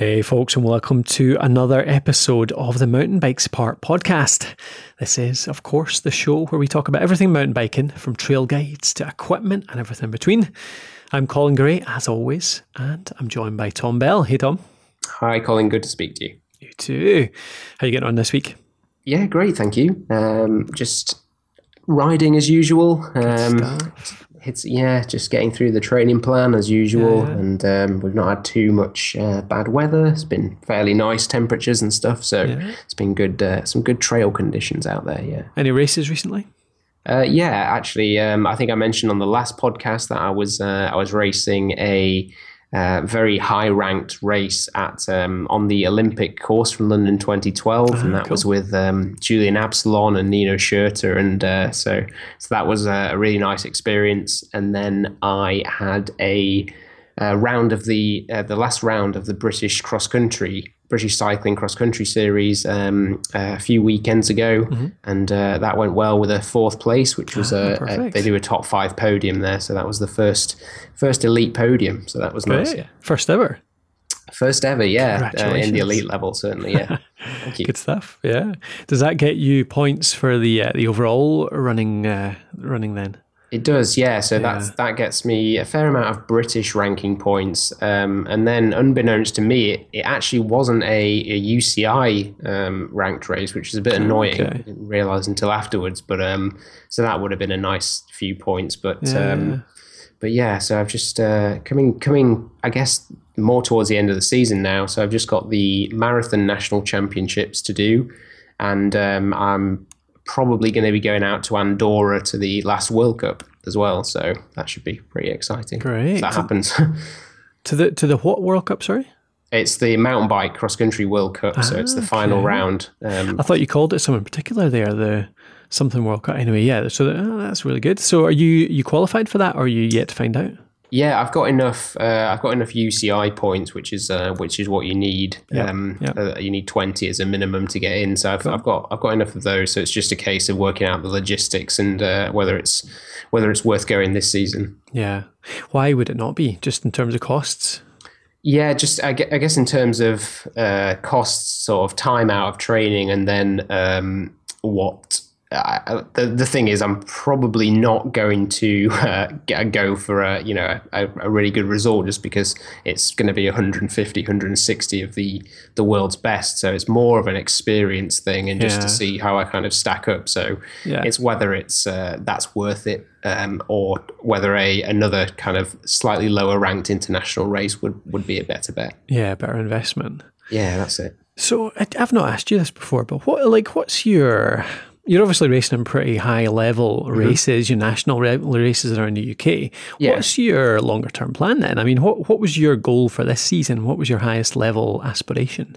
Hey folks, and welcome to another episode of the Mountain Bikes Apart podcast. This is, of course, the show where we talk about everything mountain biking, from trail guides to equipment and everything in between. I'm Colin Gray, as always, and I'm joined by Tom Bell. Hey Tom. Hi Colin, good to speak to you. You too. How you getting on this week? Yeah, great, thank you. Just riding as usual. Just getting through the training plan as usual, and we've not had too much bad weather. It's been fairly nice temperatures and stuff, so it's been good. Some good trail conditions out there. Yeah. Any races recently? Actually, I think I mentioned on the last podcast that I was racing a very high-ranked race at on the Olympic course from London 2012, and that was with Julian Absalon and Nino Schurter, and so that was a really nice experience. And then I had a round of the last round of the British Cycling Cross Country Series a few weekends ago, and that went well with a fourth place, which was they do a top 5 podium there, so that was the first elite podium, so that was nice. First ever, yeah, in the elite level, certainly. Yeah. Thank you. Good stuff. Yeah, does that get you points for the overall running then? It does, yeah. So that gets me a fair amount of British ranking points. And then, unbeknownst to me, it actually wasn't a UCI ranked race, which is a bit annoying. I didn't realise until afterwards. But so that would have been a nice few points. But so I've just coming, I guess, more towards the end of the season now. So I've just got the Marathon National Championships to do, and I'm probably going to be going out to Andorra to the last World Cup as well, so that should be pretty exciting. Great. If that happens. To the what World Cup, sorry? It's the mountain bike cross country World Cup, so it's the final round. I thought you called it something particular there, the something World Cup. Anyway, yeah, so that's really good. So are you qualified for that, or are you yet to find out? Yeah, I've got enough. I've got enough UCI points, which is what you need. You need 20 as a minimum to get in. So I've got enough of those. So it's just a case of working out the logistics and whether it's worth going this season. Yeah, why would it not be? Just in terms of costs. Yeah, just I guess in terms of costs, sort of time out of training, and then what. The thing is, I'm probably not going to go for a really good result, just because it's going to be 150, 160 of the world's best. So it's more of an experience thing, and just to see how I kind of stack up. So it's whether it's that's worth it, or whether another kind of slightly lower ranked international race would be a better bet. Yeah, better investment. Yeah, that's it. So I've not asked you this before, but what's your... You're obviously racing in pretty high level races, your national races around the UK. Yeah. What's your longer term plan then? I mean, what was your goal for this season? What was your highest level aspiration?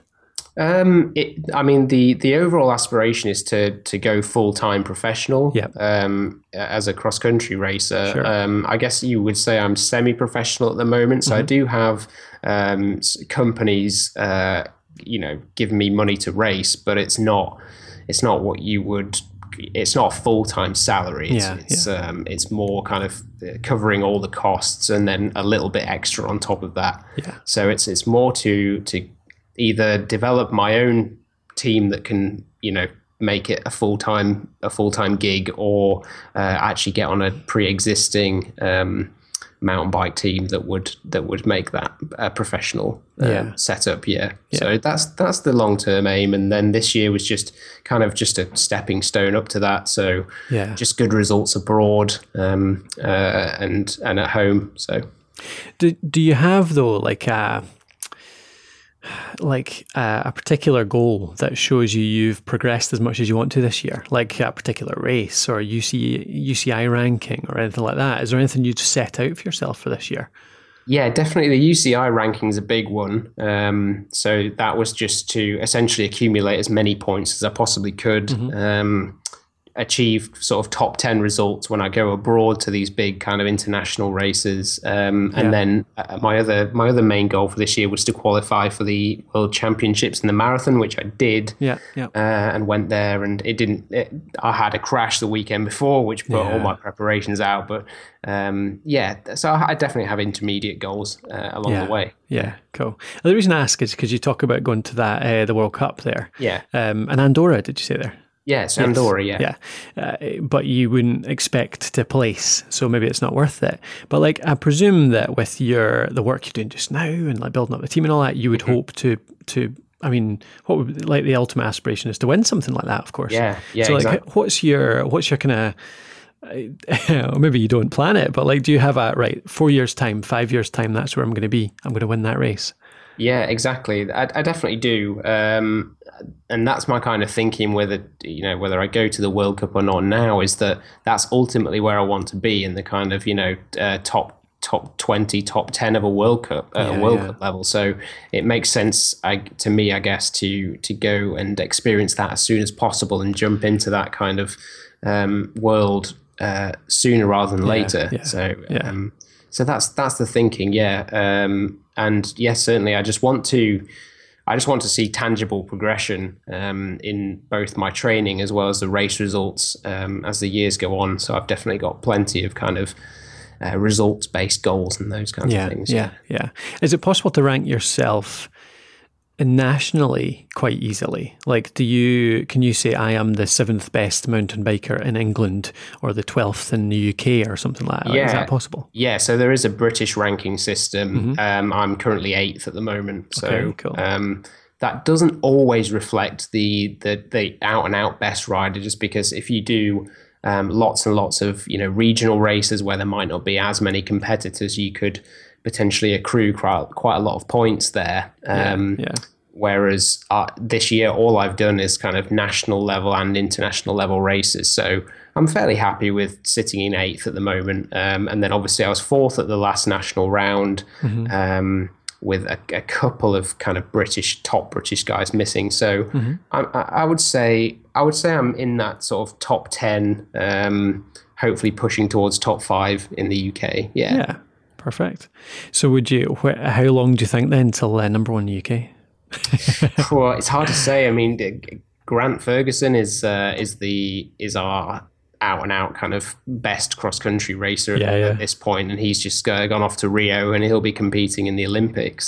The overall aspiration is to go full-time professional as a cross-country racer. Sure. I guess you would say I'm semi-professional at the moment. So I do have companies, giving me money to race, but it's not what you would. It's not a full-time salary. It's more kind of covering all the costs and then a little bit extra on top of that. Yeah. So it's more to either develop my own team that can make it a full-time gig, or actually get on a pre-existing mountain bike team that would make that a professional setup. So that's the long-term aim, and then this year was just a stepping stone up to that. So just good results abroad and at home. So do you have though a particular goal that shows you've progressed as much as you want to this year, like a particular race or UCI ranking or anything like that? Is there anything you'd set out for yourself for this year? Yeah, definitely. The UCI ranking is a big one. So that was just to essentially accumulate as many points as I possibly could. achieve sort of top 10 results when I go abroad to these big kind of international races. And then my other main goal for this year was to qualify for the World Championships in the marathon, which I did. And went there, and I had a crash the weekend before, which put all my preparations out. But so I definitely have intermediate goals along the way. Yeah, cool. And the reason I ask is because you talk about going to that the World Cup there. Yeah. And Andorra, did you say there? Yeah, it's Andorra, yeah. But you wouldn't expect to place, so maybe it's not worth it. But like, I presume that with the work you're doing just now and like building up the team and all that, you would hope to. I mean, what would like the ultimate aspiration is to win something like that, of course. Yeah. So like, exactly. what's your kind of maybe you don't plan it, but like, do you have 4 years time, 5 years time, that's where I'm going to be, I'm going to win that race? Yeah, exactly. I definitely do. And that's my kind of thinking whether I go to the World Cup or not now, is that's ultimately where I want to be in the kind of, top 20, top 10 of a World Cup, Cup level. So it makes sense to me, I guess, to go and experience that as soon as possible and jump into that kind of world sooner rather than later. So that's the thinking. And yes, certainly I just want to see tangible progression in both my training as well as the race results as the years go on. So I've definitely got plenty of kind of results-based goals and those kinds of things. Yeah. Is it possible to rank yourself nationally quite easily? Like, can you say I am the 7th best mountain biker in England or the 12th in the UK or something like that? Is that possible? Yeah, so there is a British ranking system. I'm currently 8th at the moment. So okay, cool. That doesn't always reflect the out and out best rider, just because if you do lots and lots of regional races where there might not be as many competitors, you could potentially accrue quite a lot of points there. Whereas this year, all I've done is kind of national level and international level races. So I'm fairly happy with sitting in 8th at the moment. And then obviously I was 4th at the last national round with a couple of kind of top British guys missing. So I would say I'm in that sort of top 10, hopefully pushing towards top 5 in the UK. Yeah. Perfect. So how long do you think then till number 1 in the UK? Well, it's hard to say. I mean, Grant Ferguson is our out and out kind of best cross country racer at this point, and he's just gone off to Rio and he'll be competing in the Olympics.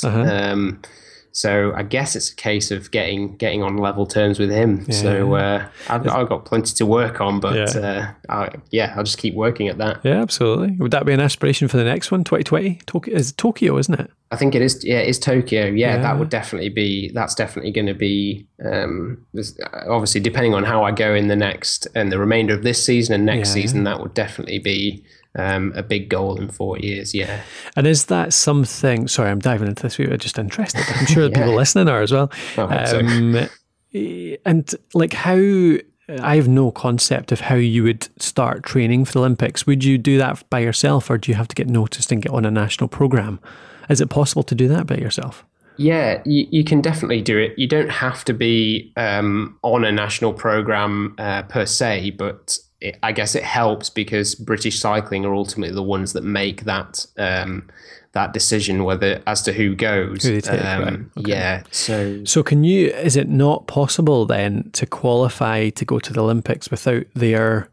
So I guess it's a case of getting on level terms with him. I've got plenty to work on, but I'll just keep working at that. Yeah, absolutely. Would that be an aspiration for the next one, 2020? It's Tokyo, isn't it? I think it is. Yeah, it is Tokyo. Yeah, that would definitely be. That's definitely going to be. Obviously, depending on how I go in the remainder of this season and next season, that would definitely be a big goal in 4 years. Yeah. And is that something? Sorry, I'm diving into this. We were just interested. I'm sure the people listening are as well. I hope so. And like how. I have no concept of how you would start training for the Olympics. Would you do that by yourself, or do you have to get noticed and get on a national program? Is it possible to do that by yourself? Yeah, you can definitely do it. You don't have to be on a national program per se, but I guess it helps because British Cycling are ultimately the ones that make that decision as to who goes. Who they take, right. Okay. Yeah. So is it not possible then to qualify to go to the Olympics without their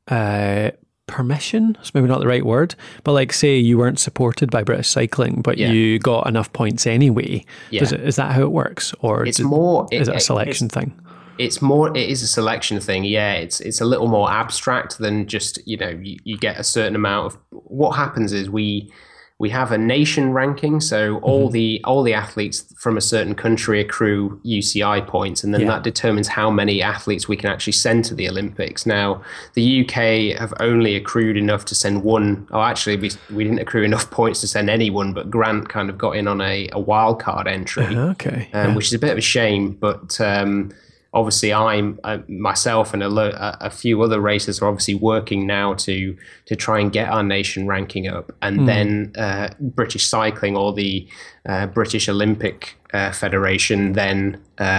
permission? It's maybe not the right word, but like say you weren't supported by British Cycling, but you got enough points anyway. Yeah. Is that how it works, or is it a selection thing? It is a selection thing. Yeah, it's a little more abstract than just you get a certain amount of. What happens is we have a nation ranking, so all the athletes from a certain country accrue UCI points, and then that determines how many athletes we can actually send to the Olympics. Now, the UK have only accrued enough to send one. Oh, actually, we didn't accrue enough points to send anyone, but Grant kind of got in on a wild card entry, which is a bit of a shame, but. Obviously, I'm myself and a few other racers are obviously working now to try and get our nation ranking up, and then British Cycling or the British Olympic federation then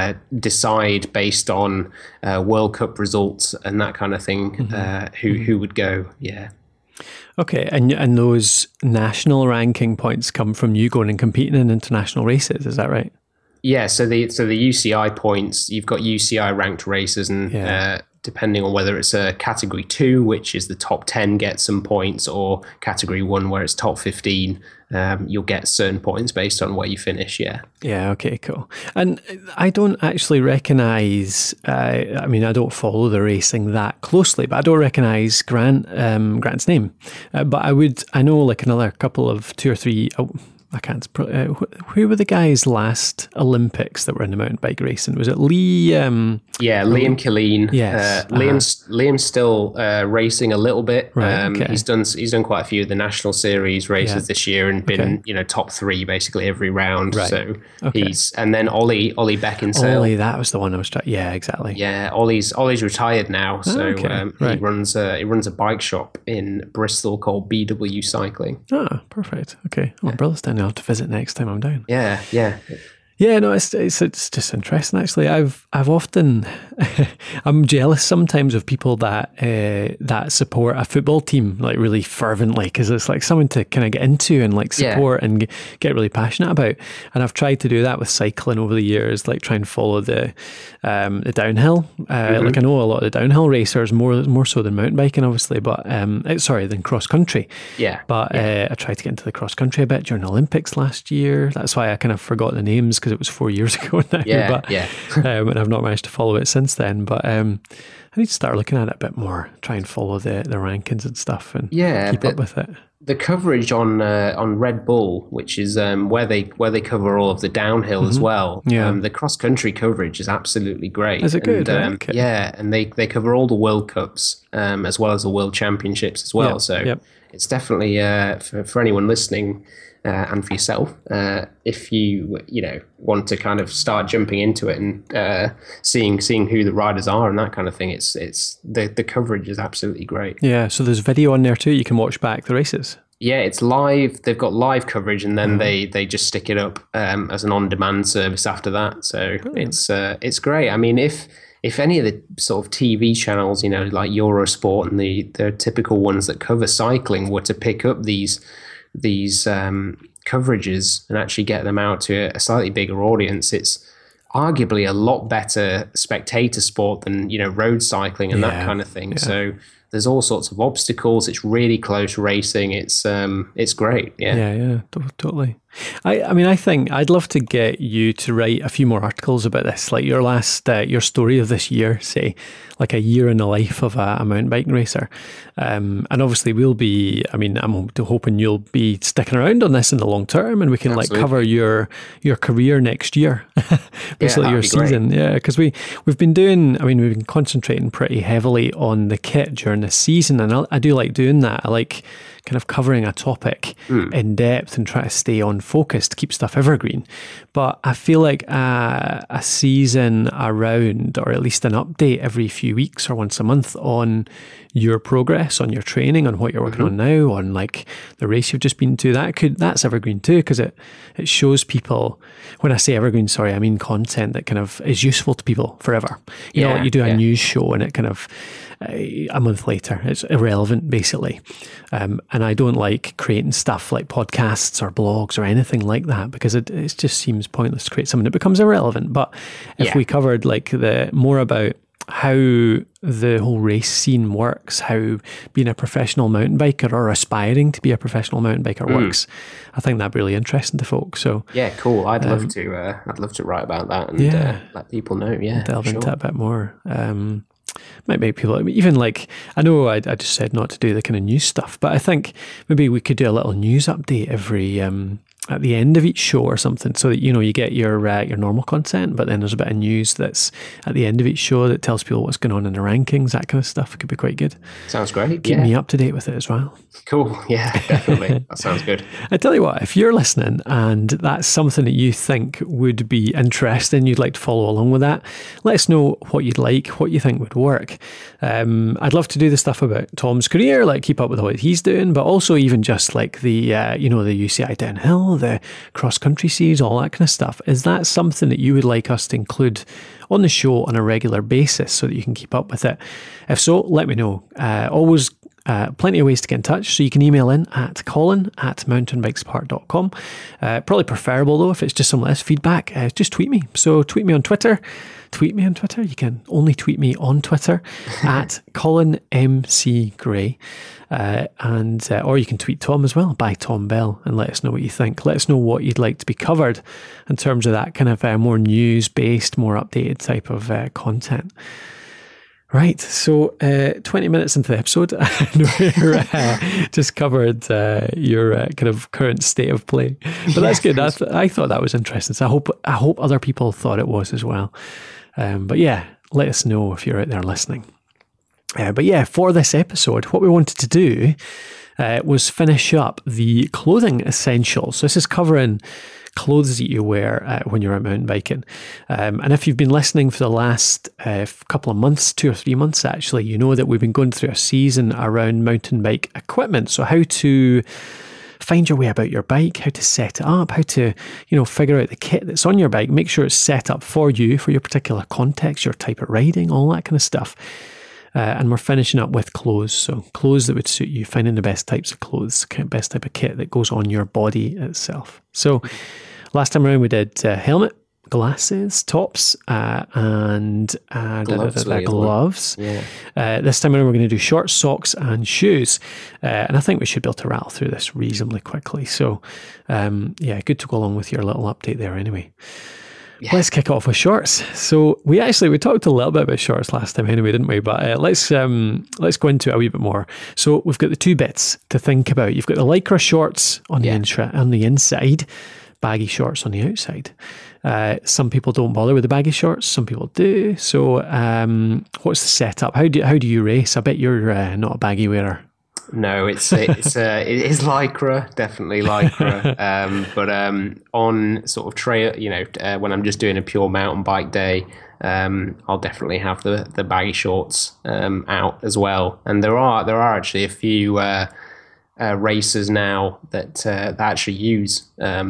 decide based on World Cup results and that kind of thing who would go. Yeah. Okay, and those national ranking points come from you going and competing in international races, is that right? Yeah, so the UCI points, you've got UCI ranked races, and depending on whether it's a category 2, which is the top 10 get some points, or category 1 where it's top 15, you'll get certain points based on where you finish. Yeah, okay, cool. And I don't actually recognise, I mean, I don't follow the racing that closely, but I don't recognise Grant's name. But I know like another couple of 2 or 3, I can't. Who were the guys last Olympics that were in the mountain bike racing? Was it Lee? Liam Killeen. Yes, Liam's still racing a little bit. Right, okay. He's done quite a few of the national series races this year and been top 3 basically every round. Right. So and then Ollie Beckinsale. Ollie, that was the one I was trying. Yeah, exactly. Yeah, Ollie's retired now, so Right. he runs a bike shop in Bristol called BW Cycling. Ah, perfect. Okay, brother's down. I'll have to visit next time I'm down. Yeah. Yeah, no, it's just interesting actually. I've often I'm jealous sometimes of people that that support a football team like really fervently, because it's like something to kind of get into and like support and get really passionate about. And I've tried to do that with cycling over the years, like try and follow the downhill. Like I know a lot of the downhill racers more so than mountain biking, obviously, but than cross country. Yeah. But I tried to get into the cross country a bit during the Olympics last year. That's why I kind of forgot the names, because it was 4 years ago now. And I've not managed to follow it since then. But I need to start looking at it a bit more, try and follow the rankings and stuff, and keep up with it. The coverage on Red Bull, which is where they cover all of the downhill as well. The cross country coverage is absolutely great. Is it good? Yeah, and they cover all the World Cups as well as the World Championships as well. It's definitely for anyone listening. And for yourself, if you want to kind of start jumping into it and seeing who the riders are and that kind of thing, it's the coverage is absolutely great. Yeah, so there's video on there too. You can watch back the races. Yeah, it's live. They've got live coverage, and then they just stick it up as an on-demand service after that. So it's great. I mean, if any of the sort of TV channels, like Eurosport and the typical ones that cover cycling, were to pick up these coverages and actually get them out to a slightly bigger audience, it's arguably a lot better spectator sport than road cycling and that kind of thing. So there's all sorts of obstacles. It's really close racing. It's great. Yeah, totally. I mean, I think I'd love to get you to write a few more articles about this, like your last, your story of this year, say, like a year in the life of a mountain biking racer. And obviously I'm hoping you'll be sticking around on this in the long term, and we can like cover your career next year, basically your season. Great. Yeah, because we've been concentrating pretty heavily on the kit during the season, and I do like doing that. I like kind of covering a topic in depth and try to stay on focus to keep stuff evergreen. But I feel like a season around, or at least an update every few weeks or once a month on your progress, on your training, on what you're working on now, on like the race you've just been to, that's evergreen too, because it shows people. When I say evergreen, sorry, I mean content that kind of is useful to people forever. You know, you do a news show and it kind of a month later it's irrelevant basically, and I don't like creating stuff like podcasts or blogs or anything like that, because it just seems pointless to create something that becomes irrelevant. But if we covered like the more about how the whole race scene works, how being a professional mountain biker or aspiring to be a professional mountain biker works, I think that'd be really interesting to folks. So yeah, cool. I'd love to write about that and let people know. Yeah, delve into it a bit more. Might make people, even like, I know I just said not to do the kind of news stuff, but I think maybe we could do a little news update every at the end of each show or something, so that you get your normal content, but then there's a bit of news that's at the end of each show that tells people what's going on in the rankings, that kind of stuff. It could be quite good. Sounds great. Keep me up to date with it as well. Cool. Yeah, definitely. That sounds good. I tell you what, if you're listening and that's something that you think would be interesting, you'd like to follow along with that, let us know what you'd like, what you think would work. I'd love to do the stuff about Tom's career, like keep up with what he's doing, but also even just like the the UCI downhill, well, the cross-country series, all that kind of stuff. Is that something that you would like us to include on the show on a regular basis so that you can keep up with it? If so, let me know. Always plenty of ways to get in touch. So you can email in at colin@mountainbikespart.com. Probably preferable though, if it's just some less feedback, just tweet me. So tweet me on Twitter. You can only tweet me on Twitter at Colin MC Gray. Or you can tweet Tom as well, by Tom Bell, and let us know what you think. Let us know what you'd like to be covered in terms of that kind of more news-based, more updated type of content. Right, so 20 minutes into the episode, we're just covered your kind of current state of play. But that's good. I thought that was interesting. So I hope other people thought it was as well. But yeah, let us know if you're out there listening. But yeah, for this episode, what we wanted to do was finish up the clothing essentials. So this is covering clothes that you wear when you're out mountain biking. And if you've been listening for the last couple of months, 2 or 3 months actually, you know that we've been going through a season around mountain bike equipment. So how to find your way about your bike, how to set it up, how to, figure out the kit that's on your bike, make sure it's set up for you, for your particular context, your type of riding, all that kind of stuff. And we're finishing up with clothes. So clothes that would suit you, finding the best types of clothes, best type of kit that goes on your body itself. So last time around we did helmet, glasses, tops, and gloves. Yeah. This time around we're going to do shorts, socks, and shoes. And I think we should be able to rattle through this reasonably quickly. So good to go along with your little update there anyway. Yeah. Let's kick off with shorts. So we talked a little bit about shorts last time anyway, didn't we? But let's go into it a wee bit more. So we've got the two bits to think about. You've got the Lycra shorts on the inside, baggy shorts on the outside. Some people don't bother with the baggy shorts. Some people do. So what's the setup? How do you race? I bet you're not a baggy wearer. No, it is Lycra, definitely Lycra. But on sort of trail, when I'm just doing a pure mountain bike day, I'll definitely have the baggy shorts out as well. And there are actually a few racers now that actually use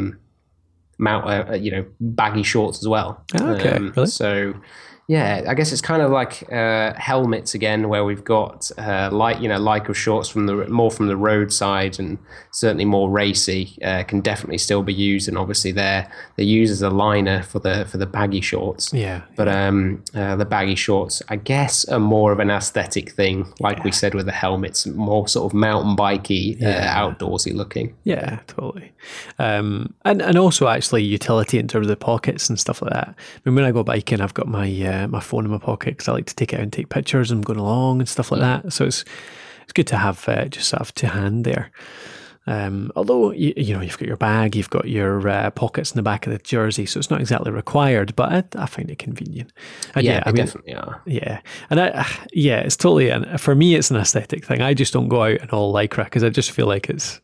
baggy shorts as well. Oh, okay, really? So. Yeah, I guess it's kind of like helmets again, where we've got Lycra shorts from the road side, and certainly more racy. Can definitely still be used, and obviously they're used as a liner for the baggy shorts. Yeah. But the baggy shorts, I guess, are more of an aesthetic thing, like we said with the helmets, more sort of mountain bikey, outdoorsy looking. Yeah, totally. And also actually utility in terms of the pockets and stuff like that. I mean, when I go biking, I've got my phone in my pocket because I like to take it out and take pictures and going along and stuff like that. So it's good to have just sort of to hand there. Although you've got your bag, you've got your pockets in the back of the jersey, so it's not exactly required, but I find it convenient. And definitely are. Yeah, and it's totally. And for me, it's an aesthetic thing. I just don't go out in all Lycra because I just feel like it's.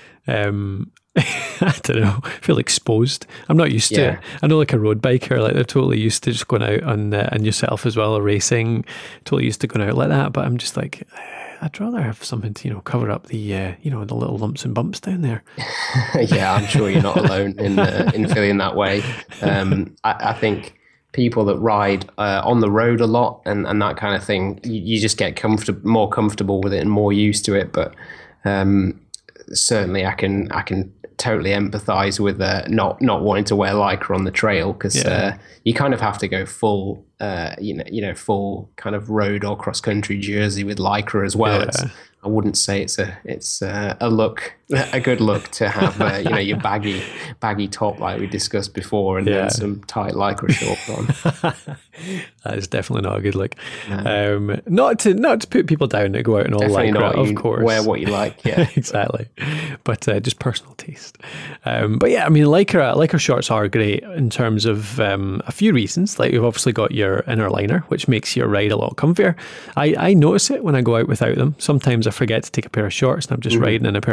I don't know, I feel exposed. I'm not used to it. I know like a road biker, like they're totally used to just going out and yourself as well, or racing, totally used to going out like that. But I'm just like, I'd rather have something to, cover up the, the little lumps and bumps down there. Yeah, I'm sure you're not alone in feeling that way. I think people that ride on the road a lot and that kind of thing, you just get more comfortable with it and more used to it. But certainly I can totally empathize with not wanting to wear Lycra on the trail, because you kind of have to go full full kind of road or cross country jersey with Lycra as well. I wouldn't say it's a good look to have your baggy top like we discussed before, and then some tight Lycra shorts on. That is definitely not a good look. No. Not to put people down that go out in all definitely Lycra, of course. Wear what you like, yeah. Exactly. But just personal taste. But yeah, I mean, Lycra shorts are great in terms of a few reasons. Like, you've obviously got your inner liner, which makes your ride a lot comfier. I notice it when I go out without them. Sometimes I forget to take a pair of shorts and I'm just riding in a pair of baggies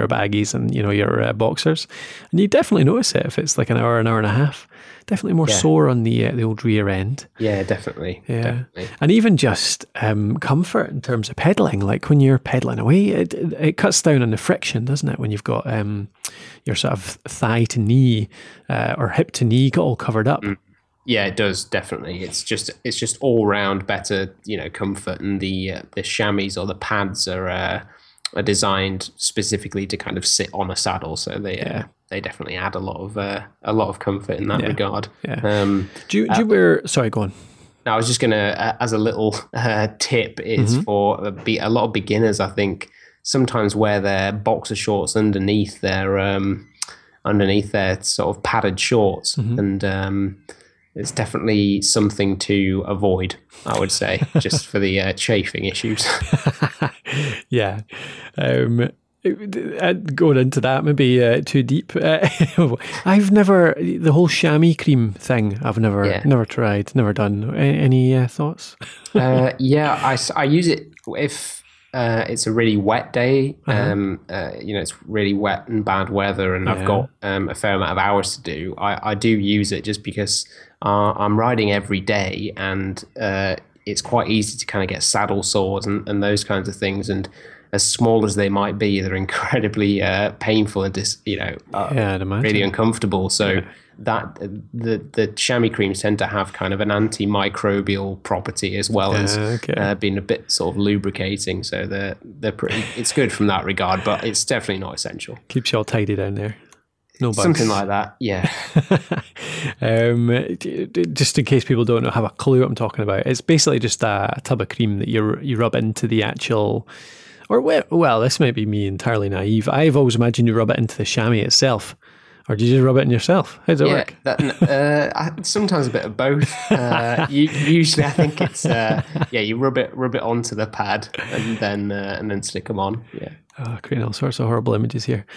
chamois and, your boxers. And you definitely notice it if it's like an hour and a half. Definitely more sore on the old rear end. Yeah, definitely. Yeah. Definitely. And even just comfort in terms of pedaling, like when you're pedaling away, it cuts down on the friction, doesn't it? When you've got your sort of thigh to knee or hip to knee all covered up. Yeah, it does, definitely. It's just all round better, comfort, and the chamois or the pads are designed specifically to kind of sit on a saddle, so they definitely add a lot of comfort in that regard. Yeah. Do you wear? Sorry, go on. I was just gonna, as a little tip, is for a lot of beginners. I think sometimes wear their boxer shorts underneath their sort of padded shorts, and it's definitely something to avoid, I would say, just for the chafing issues. Yeah. Going into that, maybe too deep. I've never, the whole chamois cream thing, I've never tried, never done. Any thoughts? I use it if it's a really wet day. It's really wet and bad weather, and I've got a fair amount of hours to do. I do use it just because I'm riding every day, and it's quite easy to kind of get saddle sores and those kinds of things. And as small as they might be, they're incredibly painful and really uncomfortable. So that the chamois creams tend to have kind of an antimicrobial property as well as being a bit sort of lubricating. So they're pretty. It's good from that regard, but it's definitely not essential. Keeps you all tidy down there. No bugs. Something like that, yeah. Just in case people don't have a clue what I'm talking about, it's basically just a tub of cream that you rub into the actual. Or, well, this might be me entirely naive. I've always imagined you rub it into the chamois itself. Or did you just rub it in yourself? How does it work? Sometimes a bit of both. Usually I think it's, you rub it onto the pad and then stick them on. Yeah. Oh, creating all sorts of horrible images here.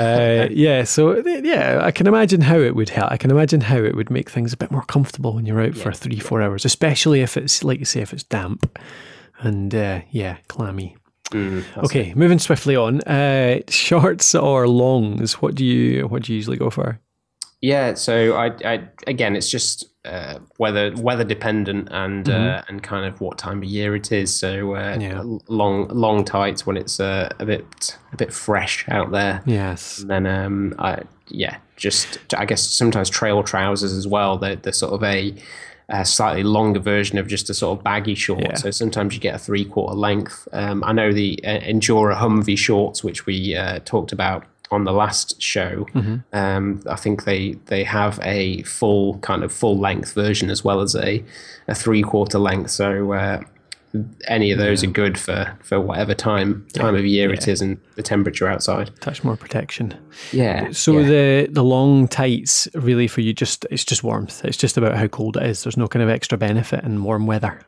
I can imagine how it would help. I can imagine how it would make things a bit more comfortable when you're out for 3-4 hours, especially if it's, like you say, if it's damp and, clammy. Okay, moving swiftly on. Shorts or longs? What do you usually go for? Yeah, so I again, it's just weather dependent and kind of what time of year it is. So long tights when it's a bit fresh out there. Yes. And then I guess sometimes trail trousers as well. They're sort of a slightly longer version of just a sort of baggy short. Yeah. So sometimes you get a 3/4 length. I know the Endura Humvee shorts, which we talked about on the last show. I think they have a full length version as well as a 3/4 length. So any of those are good for whatever time of year it is and the temperature outside. Touch more protection. Yeah. So the long tights really for you it's just warmth. It's just about how cold it is. There's no kind of extra benefit in warm weather.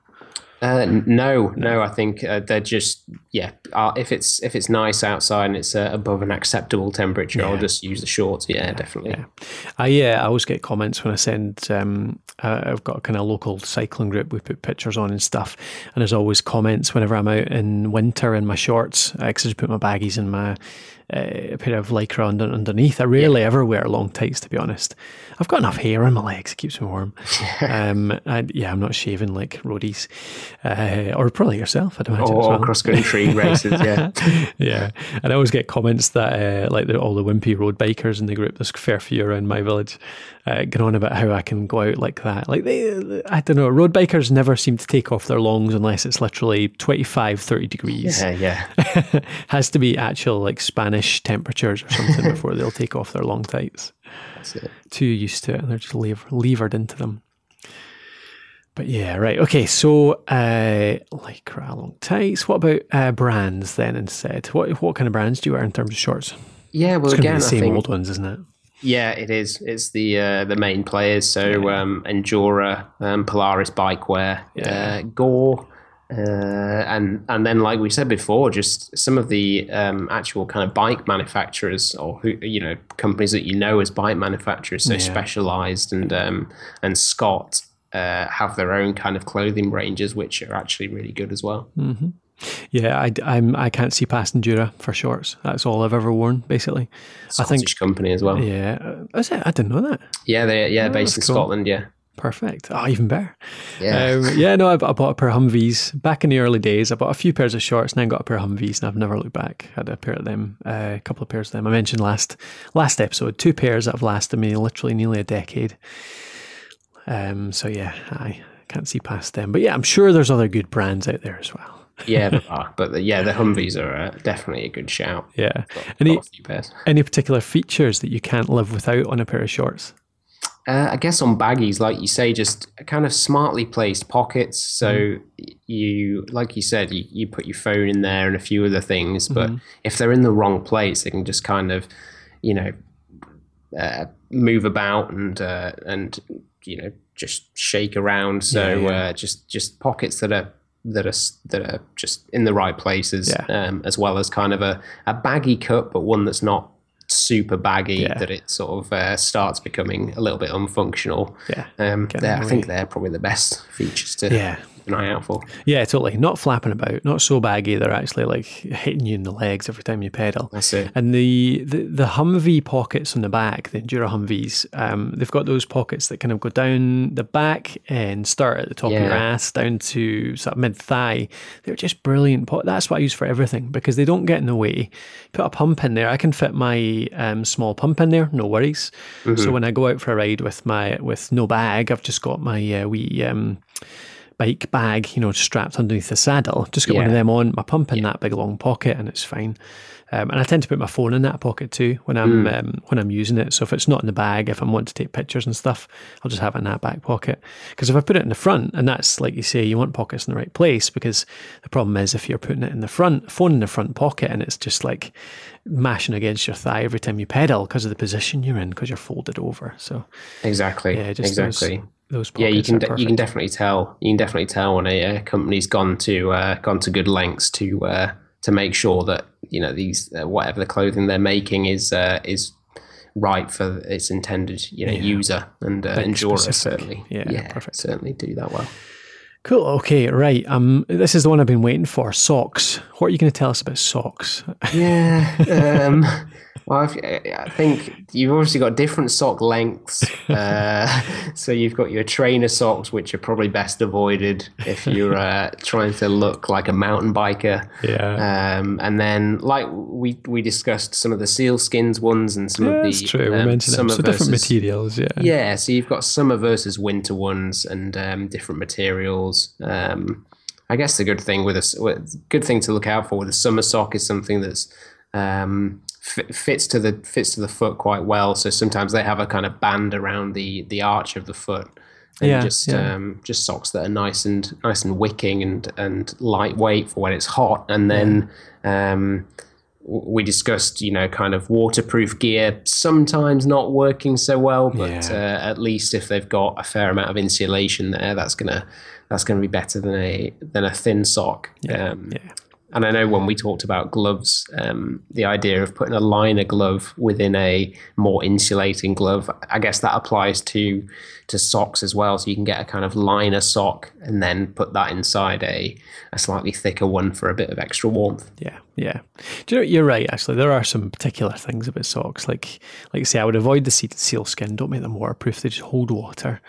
No. I think they're just if it's nice outside and it's above an acceptable temperature, I'll just use the shorts. Yeah, definitely. I always get comments when I send. I've got a kind of local cycling group. We put pictures on and stuff, and there's always comments whenever I'm out in winter in my shorts. I just put my baggies and my a pair of lycra underneath. I rarely ever wear long tights, to be honest. I've got enough hair on my legs; it keeps me warm. I'm not shaving like roadies, or probably yourself, I'd imagine. Or cross country races, yeah. Yeah, and I always get comments that all the wimpy road bikers in the group. There's a fair few around my village, going on about how I can go out like that. Like I don't know, road bikers never seem to take off their longs unless it's literally 25-30 degrees. Yeah. Has to be actual like Spanish temperatures or something before they'll take off their long tights. That's it. Too used to it, and they're just levered into them. But yeah, right. Okay, so lycra long tights. What about brands then instead? What kind of brands do you wear in terms of shorts? Yeah, well, it's again, the same old ones, isn't it? Yeah, it is. It's the main players. So Endura, Polaris Bikewear, Gore, and then like we said before, just some of the actual kind of bike manufacturers or companies that as bike manufacturers. So Specialized and Scott have their own kind of clothing ranges, which are actually really good as well. Mm-hmm. Yeah, I can't see past Endura for shorts. That's all I've ever worn, basically. Scottish company as well. Yeah, is it? I didn't know that. Yeah, they're based in Scotland. Yeah. Perfect. Oh, even better. Yeah. No, I bought a pair of Humvees back in the early days. I bought a few pairs of shorts and then got a pair of Humvees, and I've never looked back. I had a pair of them, a couple of pairs of them. I mentioned last episode, 2 pairs that have lasted me literally nearly a decade. So yeah, I can't see past them. But yeah, I'm sure there's other good brands out there as well. Yeah, there are. But the Humvees are definitely a good shout. Yeah. Got a few pairs. Any particular features that you can't live without on a pair of shorts? I guess on baggies, like you say, just kind of smartly placed pockets. So you, like you said, you put your phone in there and a few other things. But if they're in the wrong place, they can just kind of, move about and just shake around. So just pockets that are just in the right places, as well as kind of a baggy cut, but one that's not super baggy, that it sort of starts becoming a little bit unfunctional. I think they're probably the best features to keep an eye out for. Yeah, totally. Not flapping about, not so baggy they're actually like hitting you in the legs every time you pedal. That's it. And the Humvee pockets on the back, the Endura Humvees, they've got those pockets that kind of go down the back and start at the top of your ass down to sort of mid-thigh. They're just brilliant. That's what I use for everything because they don't get in the way. Put a pump in there. I can fit my small pump in there, no worries. So when I go out for a ride with no bag, I've just got my wee bike bag, strapped underneath the saddle. Just got one of them on, my pump in that big long pocket, and it's fine. And I tend to put my phone in that pocket too when I'm using it. So if it's not in the bag, if I want to take pictures and stuff, I'll just have it in that back pocket. Because if I put it in the front, and that's like you say, you want pockets in the right place, because the problem is if you're putting it in the front, phone in the front pocket, and it's just like mashing against your thigh every time you pedal because of the position you're in, because you're folded over. So exactly. Those you can definitely tell. You can definitely tell when a company's gone to good lengths to make sure that these whatever the clothing they're making is right for its intended user and endurer. Certainly, perfect. Certainly do that well. Cool. Okay. Right. This is the one I've been waiting for. Socks. What are you going to tell us about socks? Yeah. Well, I think you've obviously got different sock lengths. So you've got your trainer socks, which are probably best avoided if you're trying to look like a mountain biker. Yeah. And then, like we discussed, some of the sealskins ones and some of the that's true. We mentioned them. So different materials. Yeah. Yeah. So you've got summer versus winter ones and different materials. I guess the good thing good thing to look out for with a summer sock is something that's fits to the foot quite well. So sometimes they have a kind of band around the arch of the foot, and just socks that are nice and wicking and lightweight for when it's hot. And then we discussed kind of waterproof gear sometimes not working so well, but at least if they've got a fair amount of insulation there, that's gonna be better than a thin sock. And I know when we talked about gloves, the idea of putting a liner glove within a more insulating glove, I guess that applies to socks as well. So you can get a kind of liner sock and then put that inside a slightly thicker one for a bit of extra warmth. Yeah. Do you know, you're right, actually. There are some particular things about socks. Like I say, I would avoid the sealskin. Don't make them waterproof. They just hold water.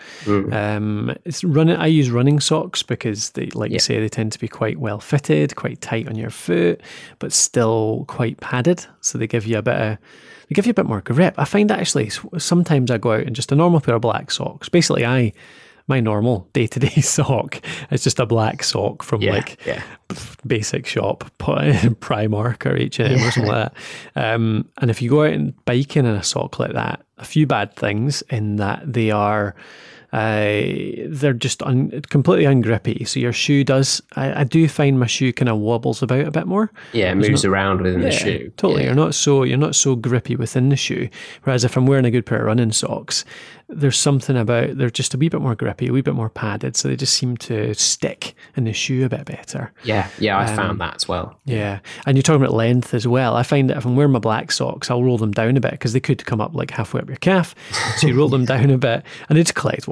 I use running socks because they, you say, they tend to be quite well fitted, quite tight on your foot, but still quite padded. So they give you a bit more grip. I find that actually sometimes I go out in just a normal pair of black socks. Basically, my normal day-to-day sock is just a black sock from basic shop, Primark or H&M or something like that. And if you go out and biking in a sock like that, a few bad things in that they are they're just completely ungrippy. So your shoe I do find my shoe kind of wobbles about a bit more. Yeah, it moves around within the shoe. Totally. You're not so grippy within the shoe. Whereas if I'm wearing a good pair of running socks, there's something about, they're just a wee bit more grippy, a wee bit more padded, so they just seem to stick in the shoe a bit better. Yeah, I found that as well. Yeah, and you're talking about length as well. I find that if I'm wearing my black socks, I'll roll them down a bit because they could come up like halfway up your calf. So you roll them down a bit and they just collect water.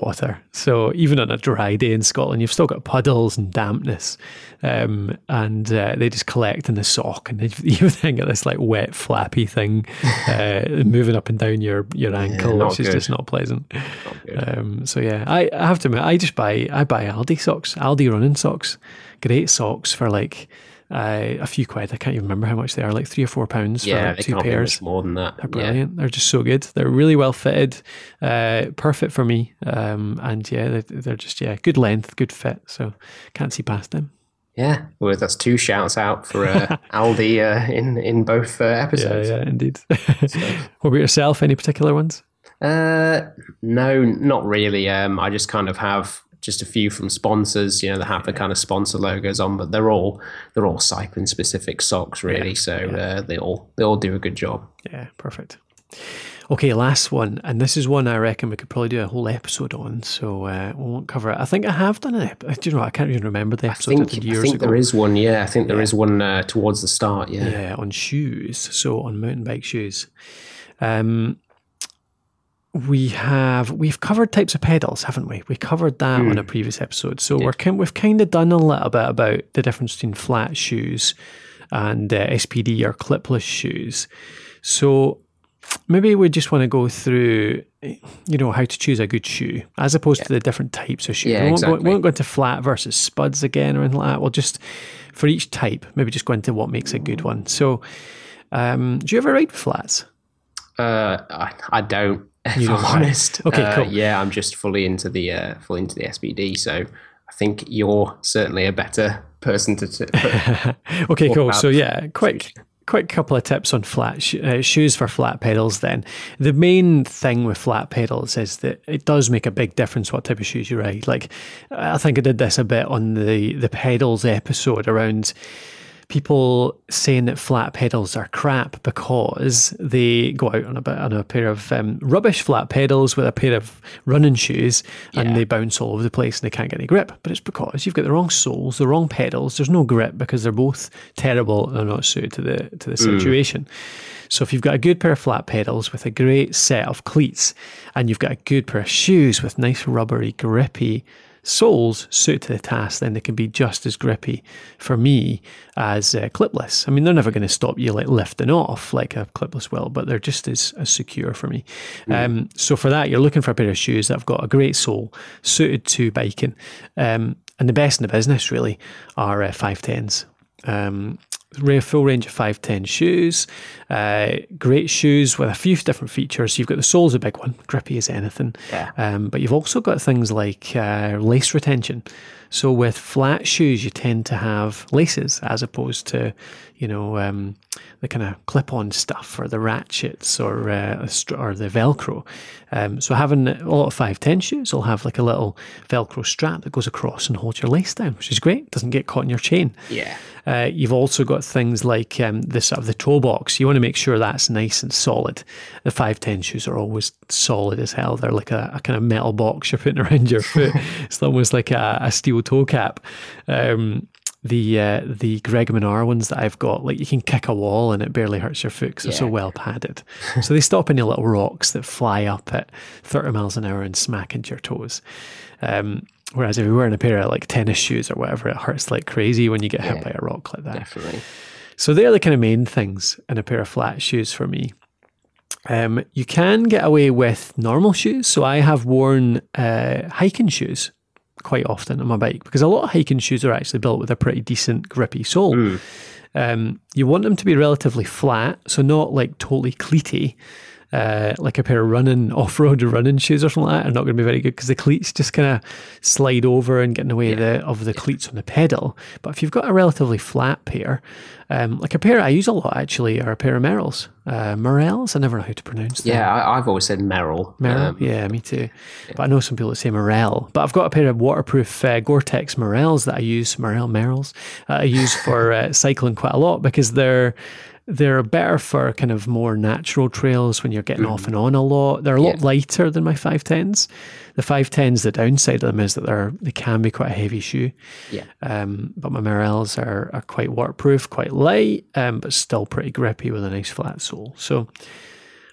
water. So even on a dry day in Scotland, you've still got puddles and dampness, and they just collect in the sock, and you then get this like wet, flappy thing moving up and down your ankle, which is just not pleasant. So yeah, I have to admit, I buy Aldi socks, Aldi running socks, great socks for like a few quid. I can't even remember how much they are, like £3 or £4 for like 2 pairs. Be much more than that. They're brilliant. They're just so good. They're really well fitted, perfect for me. And yeah, they're just good length, good fit. So can't see past them. Yeah, well, that's 2 shouts out for Aldi in both episodes. Yeah, indeed. What about yourself? Any particular ones? No, not really. I just kind of have just a few from sponsors, that have the kind of sponsor logos on, but they're all cycling specific socks really. They all do a good job. Yeah, perfect. Okay, last one, and this is one I reckon we could probably do a whole episode on, so we won't cover it. I think I have done an episode. Do you know, I can't even remember the episode I did years ago. I think there is one, I think there is one towards the start, Yeah, on shoes, so on mountain bike shoes. We've covered types of pedals, haven't we? We covered that on a previous episode. So we've kind of done a little bit about the difference between flat shoes and SPD or clipless shoes. So maybe we just want to go through, how to choose a good shoe as opposed to the different types of shoes. We won't go into flat versus spuds again or anything like that. We'll just, for each type, maybe just go into what makes a good one. So do you ever ride flats? I don't. If I'm honest. Okay, cool. I'm just fully into the SPD, so I think you're certainly a better person to okay, cool. So quick couple of tips on flat shoes for flat pedals then. The main thing with flat pedals is that it does make a big difference what type of shoes you ride. Like, I think I did this a bit on the pedals episode around people saying that flat pedals are crap because they go out on a pair of rubbish flat pedals with a pair of running shoes and they bounce all over the place and they can't get any grip. But it's because you've got the wrong soles, the wrong pedals. There's no grip because they're both terrible and they're not suited to the situation. So if you've got a good pair of flat pedals with a great set of cleats and you've got a good pair of shoes with nice rubbery, grippy soles suited to the task, then they can be just as grippy for me as clipless. I mean, they're never going to stop you like lifting off like a clipless will, but they're just as secure for me. So for that, you're looking for a pair of shoes that have got a great sole suited to biking. And the best in the business really are 510s. Full range of 510 shoes, great shoes with a few different features. You've got the sole's a big one, grippy as anything, but you've also got things like lace retention. So with flat shoes, you tend to have laces as opposed to, the kind of clip-on stuff or the ratchets or the Velcro. So having a lot of 510 shoes will have like a little Velcro strap that goes across and holds your lace down, which is great. It doesn't get caught in your chain. You've also got things like the toe box. You want to make sure that's nice and solid. The 510 shoes are always solid as hell. They're like a kind of metal box you're putting around your foot. It's almost like a steel toe cap. The Greg Minar ones that I've got, like you can kick a wall and it barely hurts your foot because they're so well padded. So they stop any little rocks that fly up at 30 miles an hour and smack into your toes. Whereas if you're wearing a pair of like tennis shoes or whatever, it hurts like crazy when you get hit by a rock like that. Definitely. So they're the kind of main things in a pair of flat shoes for me. You can get away with normal shoes. So I have worn hiking shoes quite often on my bike because a lot of hiking shoes are actually built with a pretty decent grippy sole. You want them to be relatively flat, so not like totally cleaty, like a pair of off-road running shoes or something like that are not going to be very good because the cleats just kind of slide over and get in the way of the cleats on the pedal. But if you've got a relatively flat pair, like a pair I use a lot actually are a pair of Merrells. Merrells? I never know how to pronounce them. Yeah, I've always said Merrell. Merrell? Yeah, me too. But I know some people that say Merrell. But I've got a pair of waterproof Gore-Tex Merrells that I use, Merrells, I use for cycling quite a lot because they're better for kind of more natural trails when you're getting off and on a lot. They're a lot lighter than my 510s. The 510s, the downside of them is that they can be quite a heavy shoe. But my Merrells are quite waterproof, quite light, but still pretty grippy with a nice flat sole. So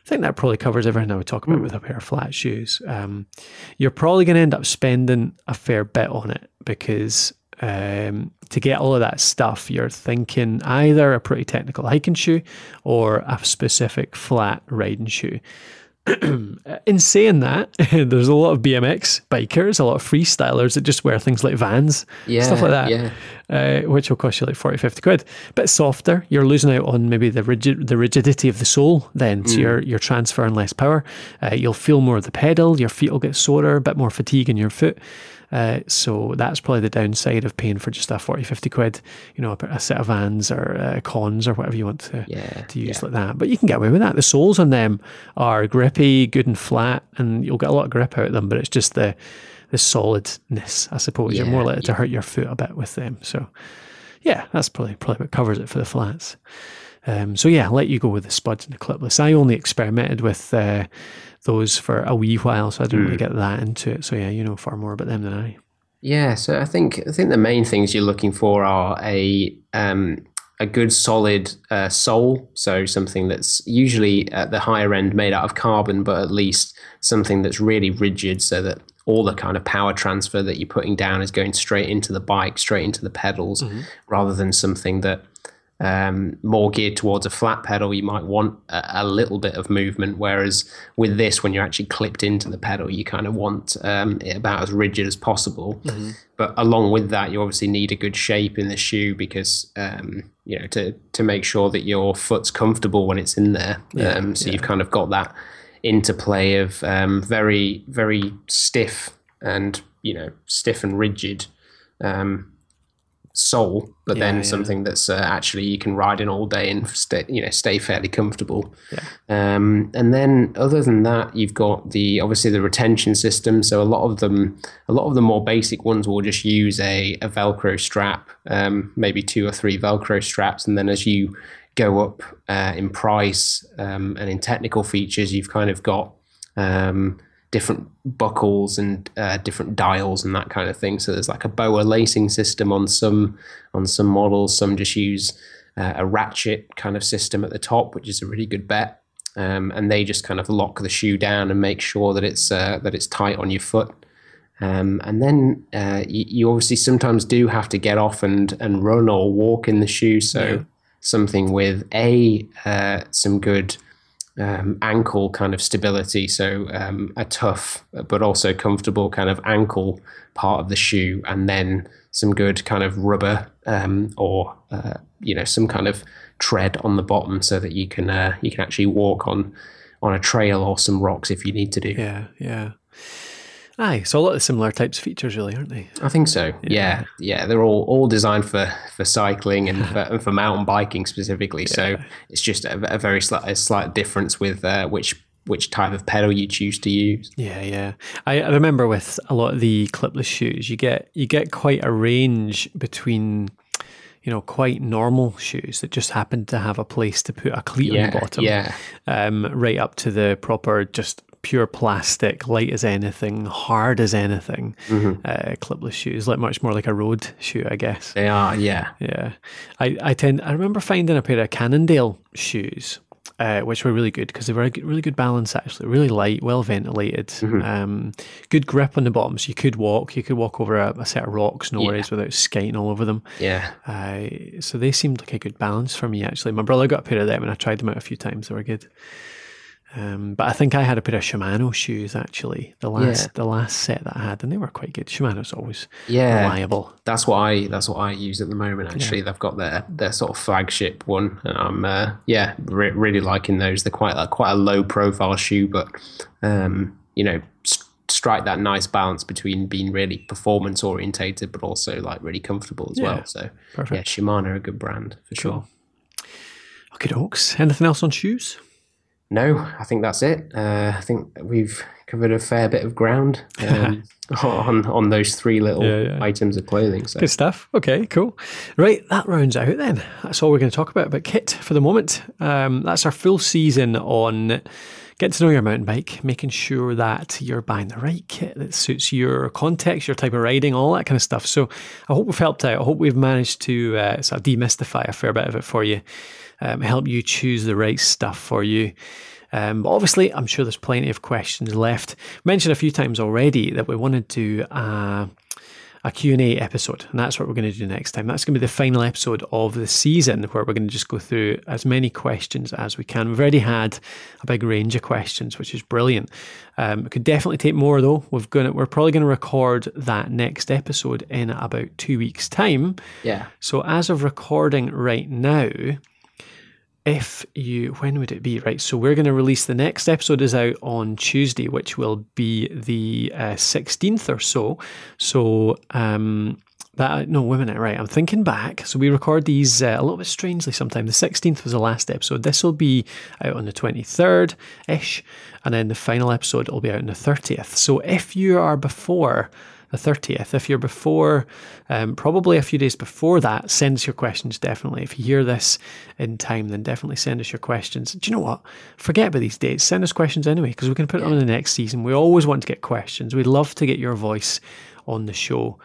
think that probably covers everything I would talk about with a pair of flat shoes. You're probably going to end up spending a fair bit on it because to get all of that stuff, you're thinking either a pretty technical hiking shoe or a specific flat riding shoe. In saying that, there's a lot of BMX bikers, a lot of freestylers that just wear things like Vans, stuff like that, which will cost you like 40, 50 quid. Bit softer, you're losing out on maybe the rigidity of the sole then, so you're transferring less power. You'll feel more of the pedal, your feet will get sorer, a bit more fatigue in your foot. So that's probably the downside of paying for just a 40, 50 quid, a set of Vans or Cons or whatever you want to use like that. But you can get away with that. The soles on them are grippy, good and flat, and you'll get a lot of grip out of them, but it's just the solidness, I suppose. You're more likely to hurt your foot a bit with them. So yeah, that's probably what covers it for the flats. I'll let you go with the Spuds and the clipless. I only experimented with those for a wee while, so I didn't really get that into it. So yeah, you know far more about them than I. Yeah, so I think the main things you're looking for are a good solid sole, so something that's usually at the higher end made out of carbon, but at least something that's really rigid, so that all the kind of power transfer that you're putting down is going straight into the bike, straight into the pedals, rather than something that more geared towards a flat pedal. You might want a little bit of movement, whereas with this, when you're actually clipped into the pedal, you kind of want it about as rigid as possible. But along with that, you obviously need a good shape in the shoe because to make sure that your foot's comfortable when it's in there. You've kind of got that interplay of very, very stiff and rigid sole, but then something that's actually you can ride in all day and stay fairly comfortable. And then other than that, you've got obviously the retention system. So a lot of the more basic ones will just use a Velcro strap, maybe 2 or 3 Velcro straps, and then as you go up in price and in technical features, you've kind of got different buckles and different dials and that kind of thing. So there's like a BOA lacing system on some models. Some just use a ratchet kind of system at the top, which is a really good bet. And they just kind of lock the shoe down and make sure that it's tight on your foot. And then you obviously sometimes do have to get off and run or walk in the shoe. So something with some good ankle kind of stability, so a tough but also comfortable kind of ankle part of the shoe, and then some good kind of rubber or some kind of tread on the bottom, so that you can actually walk on a trail or some rocks if you need to do. Aye, so a lot of similar types of features, really, aren't they? I think so. Yeah. They're all designed for cycling and for mountain biking specifically. So it's just a very slight difference with which type of pedal you choose to use. Yeah. I remember with a lot of the clipless shoes, you get quite a range between quite normal shoes that just happen to have a place to put a cleat on the bottom, right up to the proper just pure plastic, light as anything, hard as anything, clipless shoes, much more like a road shoe, I guess. They are, yeah. I remember finding a pair of Cannondale shoes, which were really good because they were a really good balance, actually, really light, well ventilated, good grip on the bottom, so you could walk over a set of rocks, no worries, without skiting all over them. So they seemed like a good balance for me, actually. My brother got a pair of them and I tried them out a few times. They were good. But I think I had a pair of Shimano shoes, actually, the last set that I had, and they were quite good. Shimano's always reliable. That's what I use at the moment, actually. They've got their sort of flagship one, and I'm really liking those. They're quite a low profile shoe, but strike that nice balance between being really performance orientated but also really comfortable as well. So perfect. Shimano are a good brand for sure. Okay, dokes. Anything else on shoes? No, I think that's it. I think we've covered a fair bit of ground on those 3 little items of clothing. So. Good stuff. Okay, cool. Right, that rounds out then. That's all we're going to talk about kit for the moment. That's our full season on getting to know your mountain bike, making sure that you're buying the right kit that suits your context, your type of riding, all that kind of stuff. So I hope we've helped out. I hope we've managed to sort of demystify a fair bit of it for you. Help you choose the right stuff for you. But obviously, I'm sure there's plenty of questions left. Mentioned a few times already that we wanted to a Q&A episode, and that's what we're going to do next time. That's going to be the final episode of the season, where we're going to just go through as many questions as we can. We've already had a big range of questions, which is brilliant. It could definitely take more though. We're probably going to record that next episode in about 2 weeks' time. Yeah. So as of recording right now, when would it be? Right, so we're going to release, the next episode is out on Tuesday, which will be the 16th or so. So, wait a minute, right, I'm thinking back. So we record these a little bit strangely sometimes. The 16th was the last episode. This will be out on the 23rd-ish, and then the final episode will be out on the 30th. So if you are before the 30th, if you're before, probably a few days before that, send us your questions, definitely. If you hear this in time, then definitely send us your questions. Do you know what? Forget about these dates. Send us questions anyway, because we can put them in the next season. We always want to get questions. We'd love to get your voice on the show.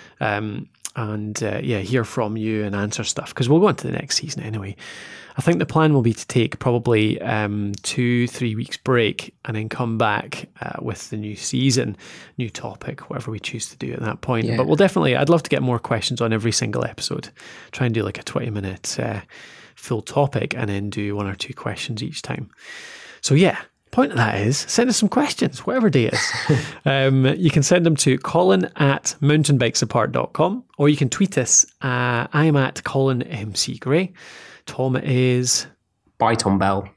Hear from you and answer stuff, because we'll go on to the next season anyway. I think the plan will be to take probably 2-3 weeks break and then come back with the new season, new topic, whatever we choose to do at that point. Yeah. But I'd love to get more questions on every single episode. Try and do like a 20-minute full topic and then do 1 or 2 questions each time. So yeah. Point of that is, send us some questions, whatever day it is. You can send them to colin@mountainbikesapart.com, or you can tweet us. I'm at Colin MC Gray. Tom is Bytom Bell,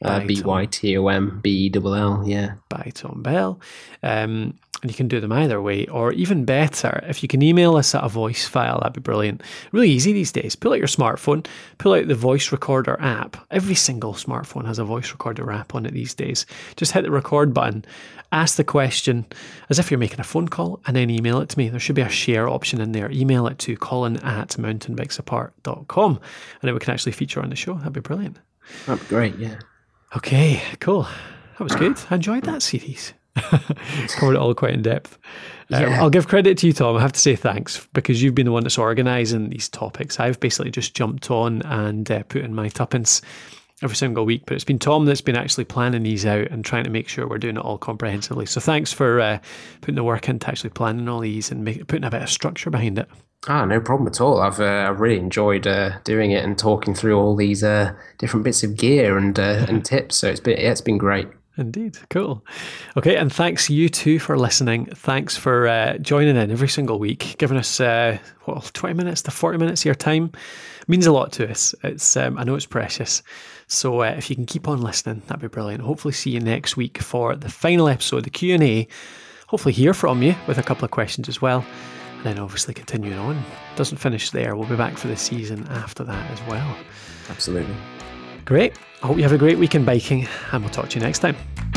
BYTOMBELL, yeah. Bytom Bell. And you can do them either way, or even better, if you can email us at a voice file, that'd be brilliant. Really easy these days. Pull out your smartphone, pull out the voice recorder app. Every single smartphone has a voice recorder app on it these days. Just hit the record button, ask the question as if you're making a phone call, and then email it to me. There should be a share option in there. Email it to colin@mountainbikesapart.com, and then we can actually feature on the show. That'd be brilliant. That'd be great, yeah. Okay, cool. That was good. I enjoyed that series. Covered it all quite in depth. I'll give credit to you, Tom. I have to say thanks, because you've been the one that's organising these topics. I've basically just jumped on and put in my tuppence every single week, but it's been Tom that's been actually planning these out and trying to make sure we're doing it all comprehensively. So thanks for putting the work into actually planning all these and putting a bit of structure behind it. No problem at all. I've really enjoyed doing it and talking through all these different bits of gear and tips. So it's been great. Indeed. Cool. Okay. And thanks you too for listening. Thanks for joining in every single week, giving us 20 minutes to 40 minutes of your time. It means a lot to us. It's I know it's precious. So if you can keep on listening, that'd be brilliant. Hopefully see you next week for the final episode, the Q&A. Hopefully hear from you with a couple of questions as well. And then obviously continuing on. Doesn't finish there. We'll be back for the season after that as well. Absolutely. Great. I hope you have a great week in biking, and we'll talk to you next time.